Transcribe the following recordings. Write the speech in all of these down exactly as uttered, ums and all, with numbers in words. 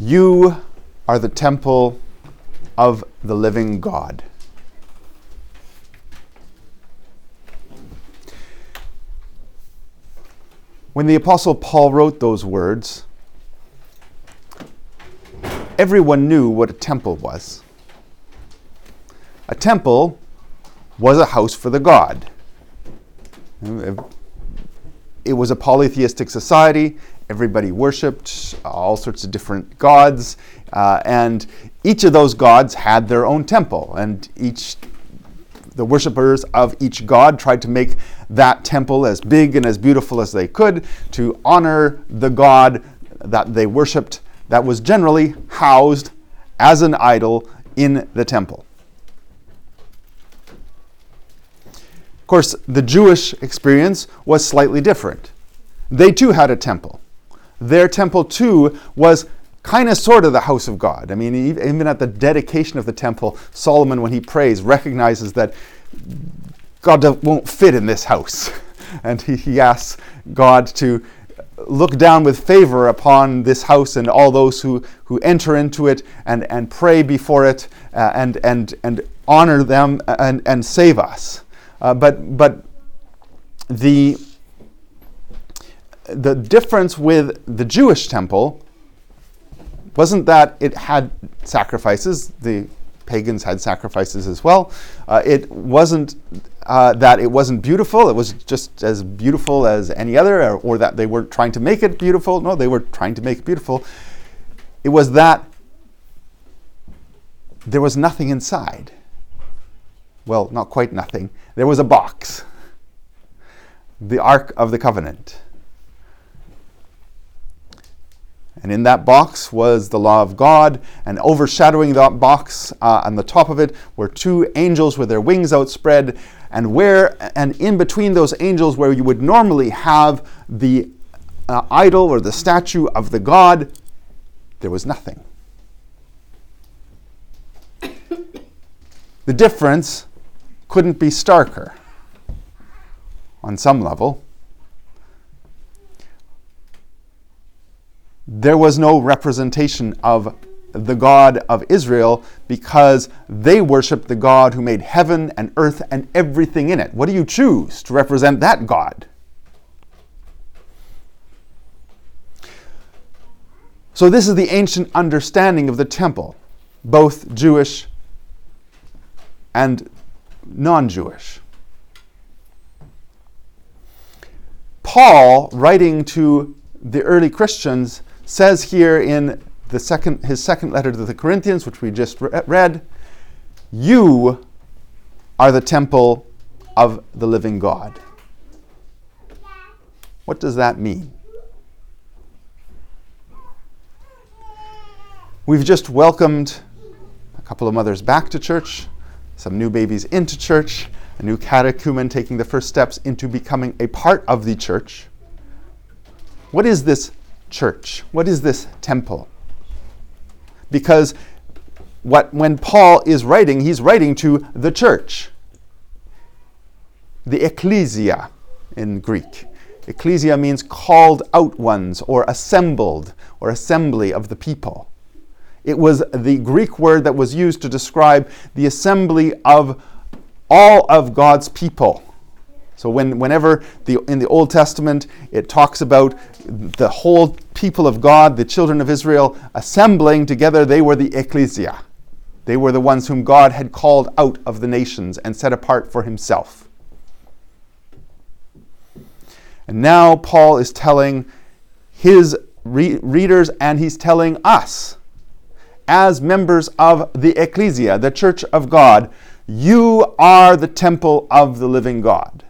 You are the temple of the living God. When the Apostle Paul wrote those words, everyone knew what a temple was. A temple was a house for the god. It was a polytheistic society. Everybody worshipped all sorts of different gods, uh, and each of those gods had their own temple, and each the worshippers of each god tried to make that temple as big and as beautiful as they could to honor the god that they worshipped, that was generally housed as an idol in the temple. Of course, the Jewish experience was slightly different. They too had a temple. Their temple too was kind of sort of the house of God. I mean, even at the dedication of the temple, Solomon, when he prays, recognizes that God won't fit in this house. And he, he asks God to look down with favor upon this house and all those who, who enter into it and, and pray before it uh, and, and, and honor them and, and save us. Uh, but but the, the difference with the Jewish temple wasn't that it had sacrifices. The pagans had sacrifices as well. Uh, it wasn't uh, that it wasn't beautiful. It was just as beautiful as any other, or, or that they weren't trying to make it beautiful. No, they were trying to make it beautiful. It was that there was nothing inside. Well, not quite nothing. There was a box. The Ark of the Covenant. And in that box was the law of God, and overshadowing that box uh, on the top of it were two angels with their wings outspread, and where and in between those angels, where you would normally have the uh, idol or the statue of the god, there was nothing. The difference couldn't be starker on some level. There was no representation of the God of Israel because they worshiped the God who made heaven and earth and everything in it. What do you choose to represent that God? So this is the ancient understanding of the temple, both Jewish and non-Jewish. Paul, writing to the early Christians, says here in the second, his second letter to the Corinthians, which we just re- read, you are the temple of the living God. What does that mean? We've just welcomed a couple of mothers back to church, some new babies into church, a new catechumen taking the first steps into becoming a part of the church. What is this church? What is this temple? Because what when Paul is writing, he's writing to the church. The ecclesia in Greek. Ecclesia means called out ones, or assembled, or assembly of the people. It was the Greek word that was used to describe the assembly of all of God's people. So when, whenever the, in the Old Testament it talks about the whole people of God, the children of Israel, assembling together, they were the ecclesia. They were the ones whom God had called out of the nations and set apart for himself. And now Paul is telling his re- readers, and he's telling us, as members of the ecclesia, the church of God, you are the temple of the living God.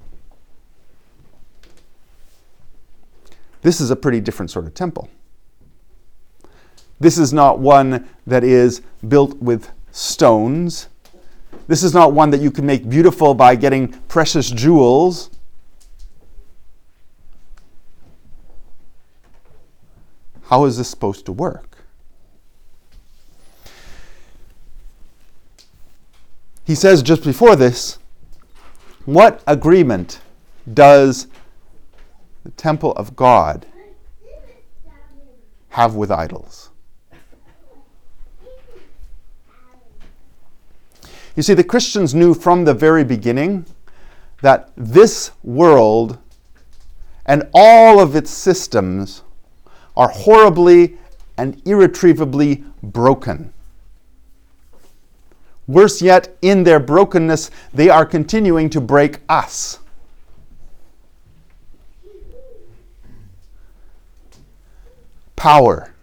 This is a pretty different sort of temple. This is not one that is built with stones. This is not one that you can make beautiful by getting precious jewels. How is this supposed to work? He says just before this, what agreement does the temple of God have with idols? You see, the Christians knew from the very beginning that this world and all of its systems are horribly and irretrievably broken. Worse yet, in their brokenness, they are continuing to break us. Power.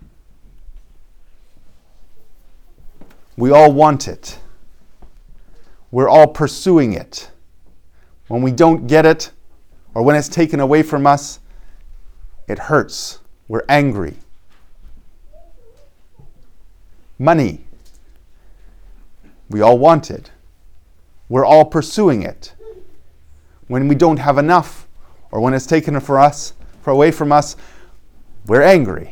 We all want it. We're all pursuing it. When we don't get it, or when it's taken away from us, it hurts. We're angry. Money. We all want it. We're all pursuing it. When we don't have enough, or when it's taken for us, for away from us, we're angry.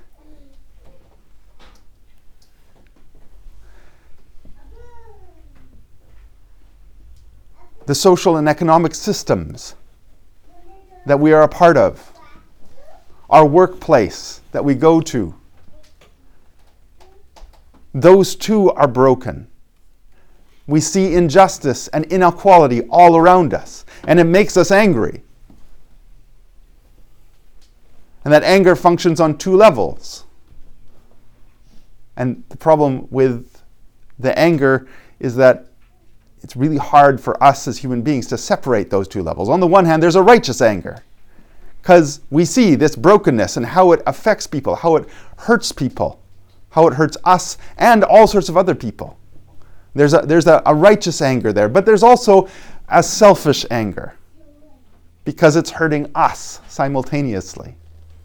The social and economic systems that we are a part of, our workplace that we go to, those too are broken. We see injustice and inequality all around us, and it makes us angry. And that anger functions on two levels. And the problem with the anger is that it's really hard for us as human beings to separate those two levels. On the one hand, there's a righteous anger, because we see this brokenness and how it affects people, how it hurts people, how it hurts us and all sorts of other people. There's a, there's a, a righteous anger there, but there's also a selfish anger, because it's hurting us simultaneously.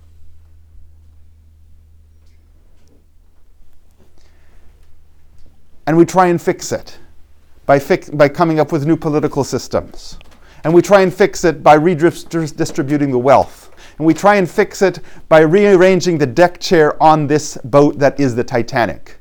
And we try and fix it. By, fix, by coming up with new political systems. And we try and fix it by redistributing the wealth. And we try and fix it by rearranging the deck chair on this boat that is the Titanic.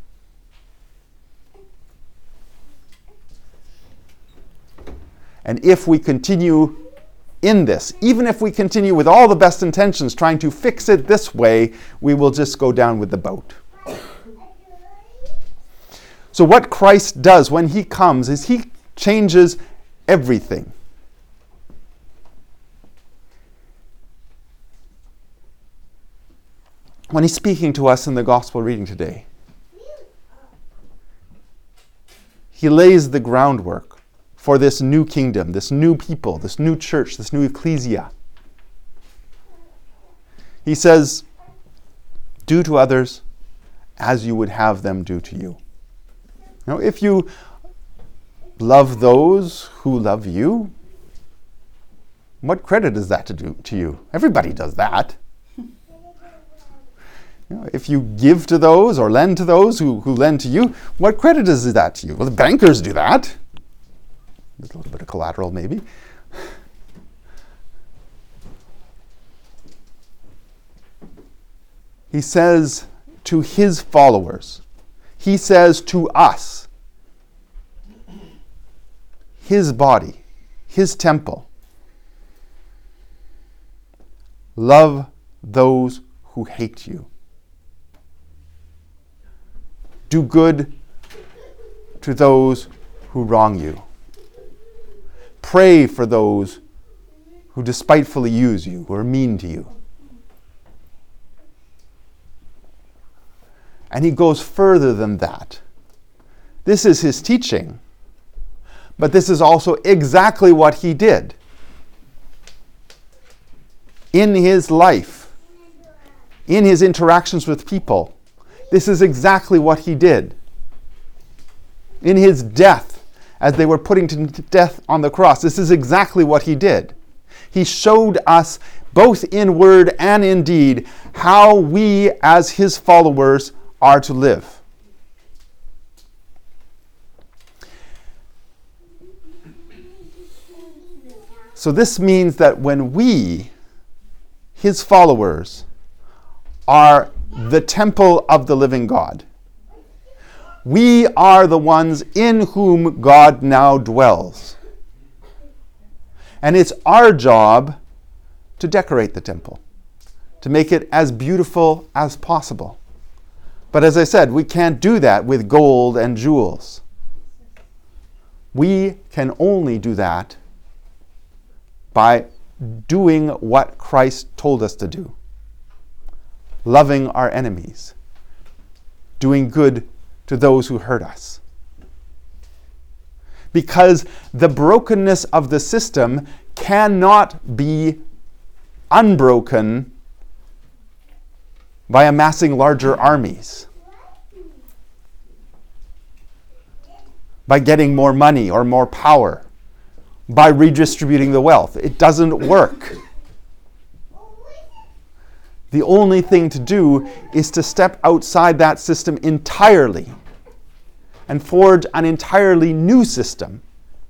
And if we continue in this, even if we continue with all the best intentions trying to fix it this way, we will just go down with the boat. So what Christ does when he comes is he changes everything. When he's speaking to us in the gospel reading today, he lays the groundwork for this new kingdom, this new people, this new church, this new ecclesia. He says, do to others as you would have them do to you. You know, if you love those who love you, what credit is that to do to you? Everybody does that. You know, if you give to those or lend to those who, who lend to you, what credit is that to you? Well, the bankers do that. There's a little bit of collateral, maybe. He says to his followers, he says to us, his body, his temple, love those who hate you. Do good to those who wrong you. Pray for those who despitefully use you, who are mean to you. And he goes further than that. This is his teaching, but this is also exactly what he did. In his life, in his interactions with people, this is exactly what he did. In his death, as they were putting to death on the cross, this is exactly what he did. He showed us, both in word and in deed, how we as his followers are to live. So this means that when we, his followers, are the temple of the living God, we are the ones in whom God now dwells. And it's our job to decorate the temple, to make it as beautiful as possible. But as I said, we can't do that with gold and jewels. We can only do that by doing what Christ told us to do. Loving our enemies. Doing good to those who hurt us. Because the brokenness of the system cannot be unbroken by amassing larger armies, by getting more money or more power, by redistributing the wealth. It doesn't work. The only thing to do is to step outside that system entirely and forge an entirely new system.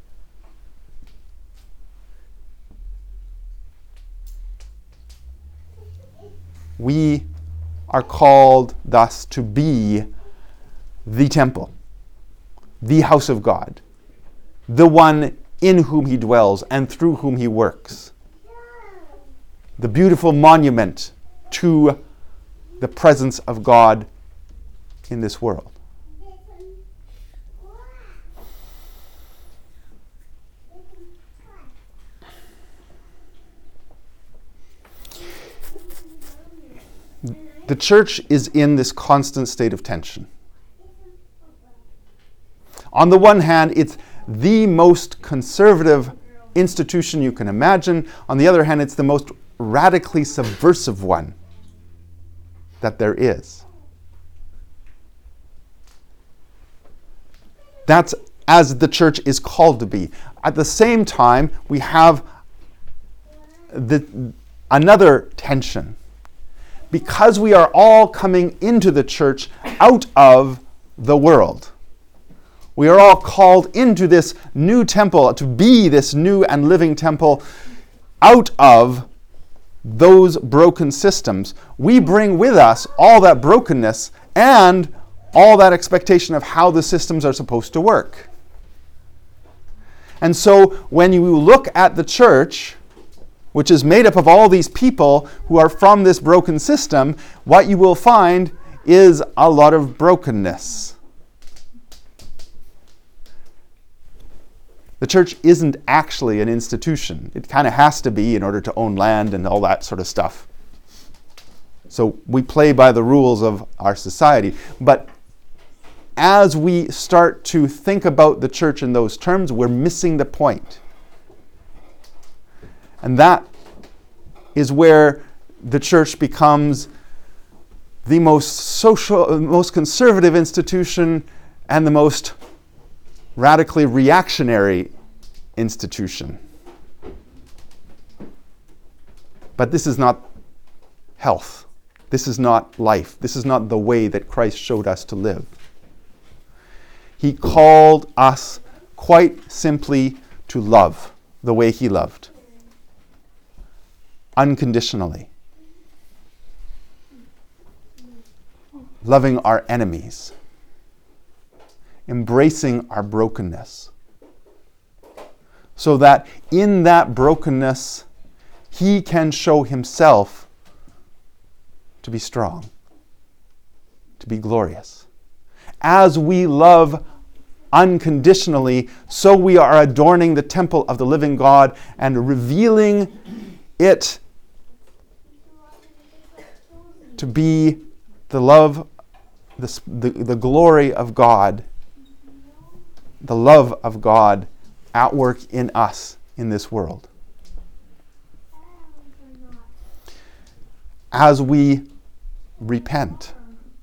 We are called thus to be the temple, the house of God, the one in whom he dwells and through whom he works, the beautiful monument to the presence of God in this world. The church is in this constant state of tension. On the one hand, it's the most conservative institution you can imagine. On the other hand, it's the most radically subversive one that there is. That's as the church is called to be. At the same time, we have the, another tension. Because we are all coming into the church out of the world. We are all called into this new temple, to be this new and living temple out of those broken systems. We bring with us all that brokenness and all that expectation of how the systems are supposed to work. And so when you look at the church, which is made up of all these people who are from this broken system, what you will find is a lot of brokenness. The church isn't actually an institution. It kind of has to be in order to own land and all that sort of stuff. So we play by the rules of our society. But as we start to think about the church in those terms, we're missing the point. And that is where the church becomes the most social, most conservative institution and the most radically reactionary institution. But this is not health. This is not life. This is not the way that Christ showed us to live. He called us quite simply to love the way he loved. Unconditionally. Loving our enemies. Embracing our brokenness. So that in that brokenness, he can show himself to be strong, to be glorious. As we love unconditionally, so we are adorning the temple of the living God and revealing it to be the love, the, the, the glory of God, the love of God at work in us in this world. As we repent,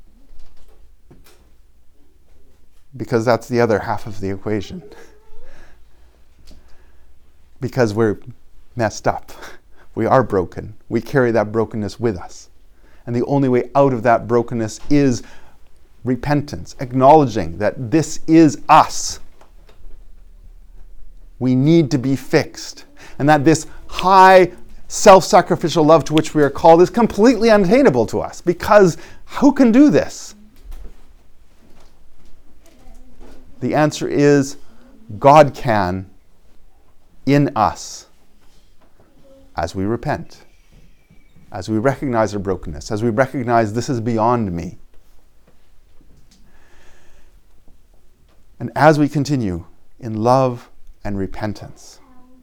because that's the other half of the equation. Because we're messed up. We are broken. We carry that brokenness with us. And the only way out of that brokenness is repentance, acknowledging that this is us. We need to be fixed. And that this high self-sacrificial love to which we are called is completely unattainable to us. Because who can do this? The answer is God can in us as we repent, as we recognize our brokenness, as we recognize this is beyond me. And as we continue in love and repentance.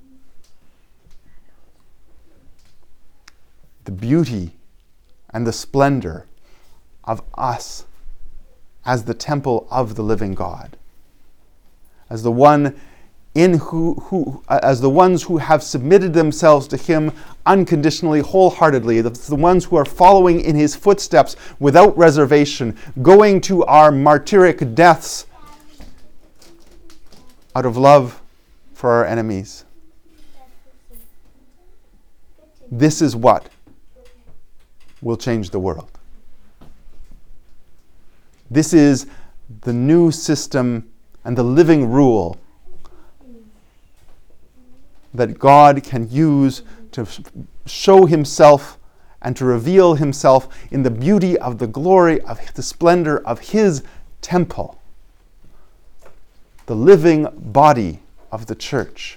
The beauty and the splendor of us as the temple of the living God, as the one in who, who as the ones who have submitted themselves to him unconditionally, wholeheartedly, the, the ones who are following in his footsteps without reservation, going to our martyric deaths out of love for our enemies. This is what will change the world. This is the new system and the living rule that God can use to show himself and to reveal himself in the beauty of the glory of the splendor of his temple, the living body of the church.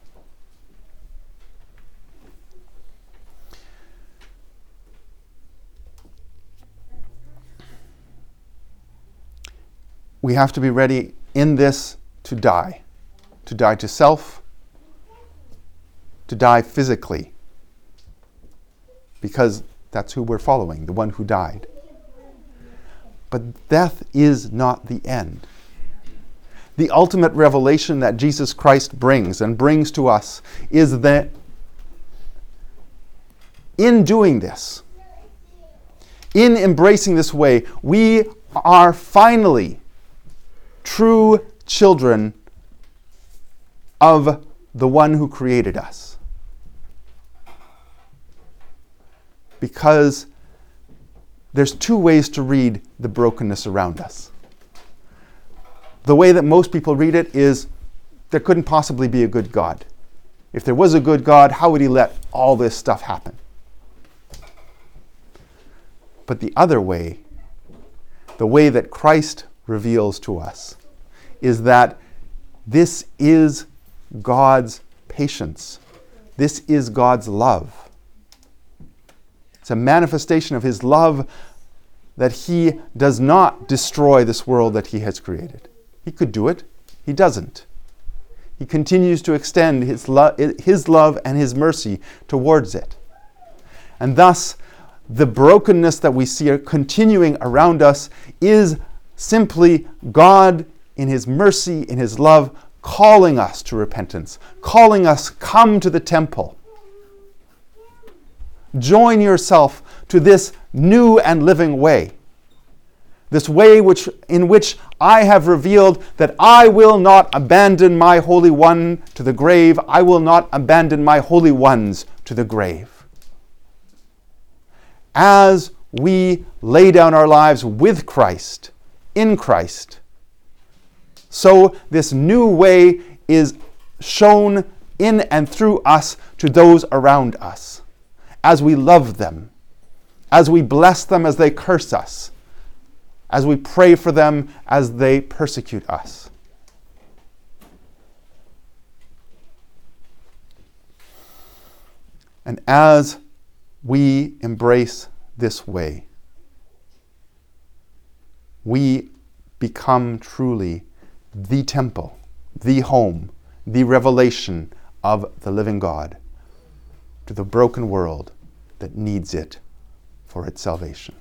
We have to be ready in this to die, to die to self, to die physically, because that's who we're following, the one who died. But death is not the end. The ultimate revelation that Jesus Christ brings and brings to us is that in doing this, in embracing this way, we are finally true children of the one who created us. Because there's two ways to read the brokenness around us. The way that most people read it is, there couldn't possibly be a good God. If there was a good God, how would he let all this stuff happen? But the other way, the way that Christ reveals to us, is that this is God's patience. This is God's love. It's a manifestation of his love that he does not destroy this world that he has created. He could do it. He doesn't. He continues to extend his, lo- his love and his mercy towards it. And thus, the brokenness that we see continuing around us is simply God, in his mercy, in his love, calling us to repentance, calling us, come to the temple. Join yourself to this new and living way. This way which, in which I have revealed that I will not abandon my Holy One to the grave. I will not abandon my Holy Ones to the grave. As we lay down our lives with Christ, in Christ, so this new way is shown in and through us to those around us, as we love them, as we bless them as they curse us, as we pray for them as they persecute us. And as we embrace this way, we become truly the temple, the home, the revelation of the living God to the broken world that needs it for its salvation.